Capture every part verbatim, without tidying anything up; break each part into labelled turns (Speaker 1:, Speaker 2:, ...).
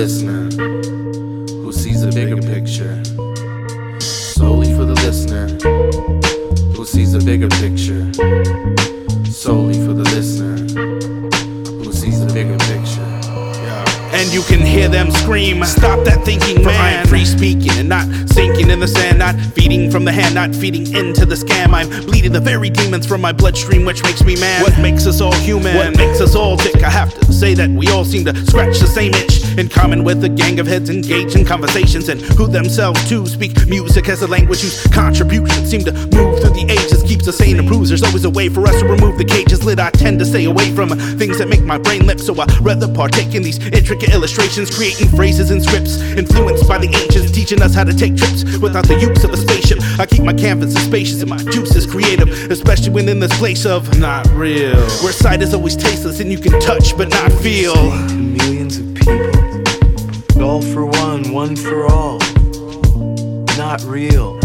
Speaker 1: listener who sees a bigger picture. Solely for the listener who sees a bigger picture. Solely for the listener who sees a bigger picture.
Speaker 2: And you can hear them scream, stop that thinking, man. I'm free speaking and not sinking in the sand, not feeding from the hand, not feeding into the scam. I'm bleeding the very demons from my bloodstream, which makes me mad. What makes us all human? What makes us all tick? I have to say that we all seem to scratch the same itch, in common with a gang of heads engaged in conversations, and who themselves too speak music as a language whose contributions seem to move through the ages, keeps us sane and proves there's always a way for us to remove the cages lit. I tend to stay away from things that make my brain lip, so I rather partake in these intricate illustrations, creating phrases and scripts influenced by the ancients, teaching us how to take trips without the use of a spaceship. I keep my canvases spacious and my juices creative, especially when in this place of
Speaker 1: not real,
Speaker 2: where sight is always tasteless and you can touch but not feel.
Speaker 3: To millions of people, all for one, one for all, not real.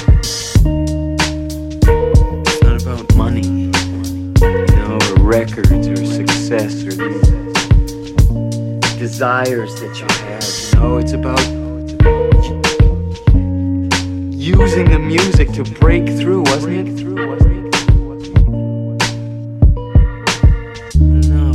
Speaker 3: It's not about money, you know, or records or success or these desires that you have, you know. It's about using the music to break through, wasn't it? No.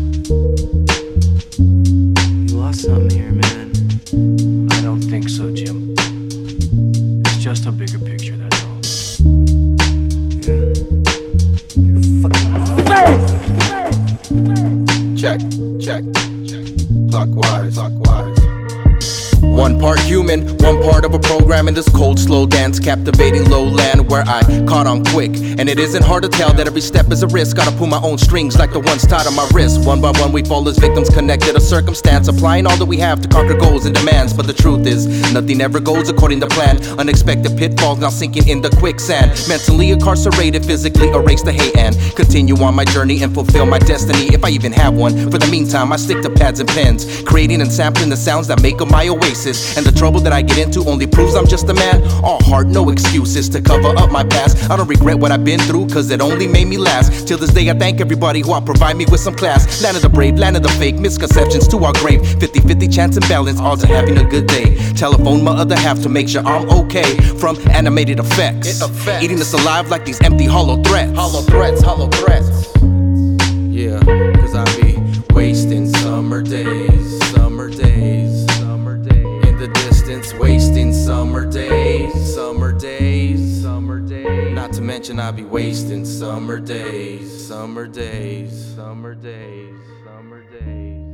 Speaker 3: You lost something here, man.
Speaker 4: I don't think so, Jim. It's just a bigger picture, that's all.
Speaker 3: Yeah. You're fucking
Speaker 1: check, check, check. Clockwise, clockwise.
Speaker 5: One part human, one part of a program in this cold, slow dance, captivating lowland where I caught on quick. And it isn't hard to tell that every step is a risk. Gotta pull my own strings like the ones tied on my wrist. One by one we fall as victims connected to circumstance, applying all that we have to conquer goals and demands. But the truth is, nothing ever goes according to plan. Unexpected pitfalls, now sinking into quicksand. Mentally incarcerated, physically erase the hate and continue on my journey and fulfill my destiny, if I even have one. For the meantime, I stick to pads and pens, creating and sampling the sounds that make up my oasis. And the trouble that I get into only proves I'm just a man. All heart, no excuses to cover up my past. I don't regret what I've been through, cause it only made me last. Till this day I thank everybody who helped provide me with some class. Land of the brave, land of the fake, misconceptions to our grave. Fifty fifty chance and balance, odds of having a good day. Telephone my other half to make sure I'm okay. From animated effects, effects. Eating us alive like these empty hollow threats.
Speaker 1: Hollow threats, hollow threats. Yeah, cause I be wasting summer days, summer days, summer days. In the distance, wasting summer days, summer days, summer days. Not to mention I be wasting summer days, summer days, summer days, summer days.